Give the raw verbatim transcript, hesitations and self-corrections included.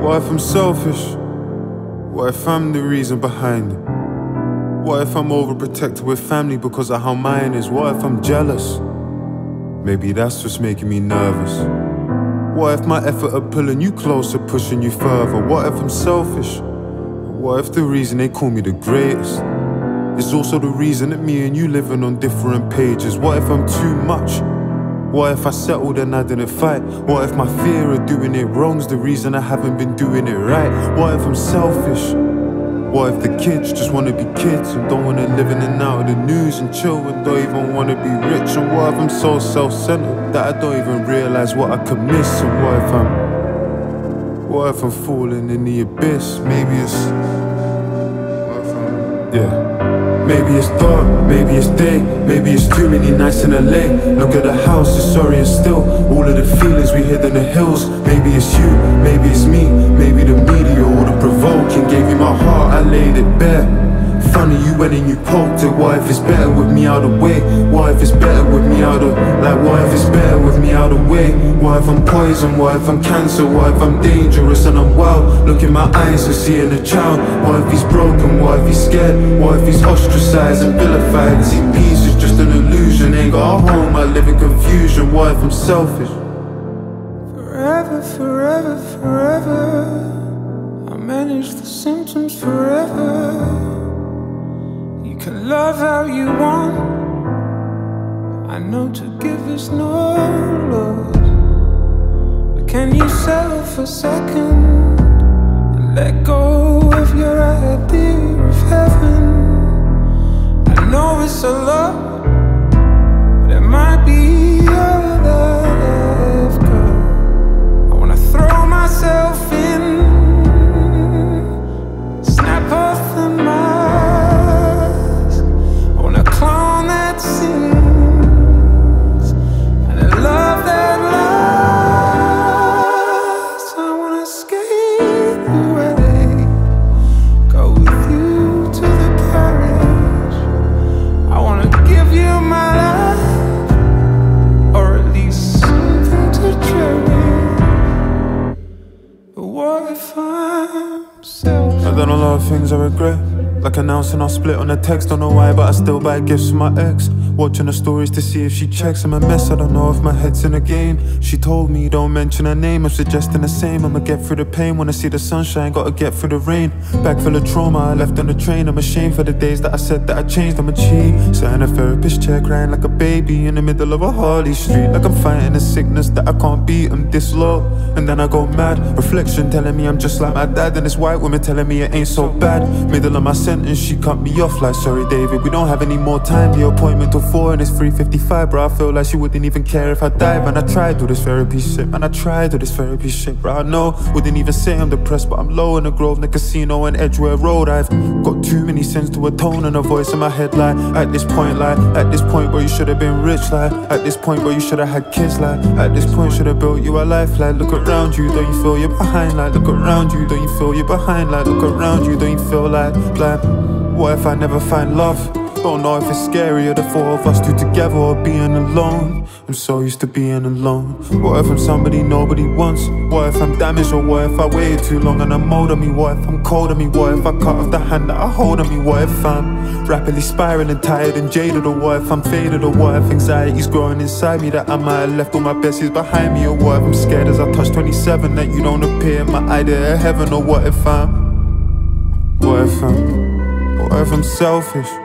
What if I'm selfish? What if I'm the reason behind it? What if I'm overprotected with family because of how mine is? What if I'm jealous? Maybe that's what's making me nervous. What if my effort at pulling you closer, pushing you further? What if I'm selfish? What if the reason they call me the greatest is also the reason that me and you living on different pages? What if I'm too much? What if I settled and I didn't fight? What if my fear of doing it wrong's the reason I haven't been doing it right? What if I'm selfish? What if the kids just wanna be kids and don't wanna live in and out of the news and chill and don't even wanna be rich? And what if I'm so self-centered that I don't even realize what I could miss? And what if I'm, what if I'm falling in the abyss? Maybe it's, what if I'm, yeah. Maybe it's dark, maybe it's day, maybe it's too many nights in L A. Look at the house, it's sorry and still all of the feelings we hid in the hills. Maybe it's you, maybe it's me, maybe the media or the provoking. Gave you my heart, I laid it bare. Funny you went and you poked it. What if it's better with me out of the way? What if it's better with me out of, like what if it's better with me out of the way? What if I'm poison? What if I'm cancer? What if I'm dangerous and I'm wild? Look in my eyes and seeing a child. What if he's broken? What if he's scared? What if he's ostracized and vilified? See, peace is just an illusion. Ain't got a home, I live in confusion. What if I'm selfish? Forever, forever, forever I manage the symptoms forever. You can love how you want. I know to give is no loss. But can you settle for a second and let go of your idea of heaven? I know it's a lot, but it might be all I've got. I wanna throw myself in, snap off the mask. Clown that sings and a love that lasts. I wanna skate away, go with you to the parish. I wanna give you my life, or at least something to cherish. But what if I'm selfish? I've done a lot of things I regret, like announcing our split on a text. Don't know why, but I still buy gifts for my ex. Watching her stories to see if she checks. I'm a mess, I don't know if my head's in a game. She told me don't mention her name, I'm suggesting the same. I'ma get through the pain, wanna see the sunshine, gotta get through the rain. Bag full of trauma, I left on the train. I'm ashamed for the days that I said that I changed. I'm a cheat, sat in a therapist chair crying like a baby in the middle of a Harley Street. Like I'm fighting a sickness that I can't beat, I'm this low. And then I go mad, reflection telling me I'm just like my dad. And this white woman telling me it ain't so bad. Middle of my sentence, she cut me off like, sorry David, we don't have any more time. The appointment till four and it's three fifty-five, bro. I feel like she wouldn't even care if I died. Man, I tried all this therapy shit, man, I tried all this therapy shit, bro. I know, wouldn't even say I'm depressed, but I'm low in the Grosvenor Casino and Edgware Road. I've got too many sins to atone and a voice in my head like, at this point, like, at this point, bro, you should have been rich, like, at this point, bro, you should have had kids, like, at this point, should have built you a life, like, look around you, don't you feel you're behind, like, look around you, don't you feel you're behind, like, look around you, don't you feel like, like, what if I never find love? Don't know if it's scarier, the four of us two together or being alone. I'm so used to being alone. What if I'm somebody nobody wants? What if I'm damaged, or what if I waited too long and I'm old on me? What if I'm cold on me? What if I cut off the hand that I hold on me? What if I'm rapidly spiraling, tired and jaded? Or what if I'm faded? Or what if anxiety's growing inside me that I might have left all my besties behind me? Or what if I'm scared as I touch twenty-seven that you don't appear in my idea of heaven? Or what if I'm, what if I'm, what if I'm selfish?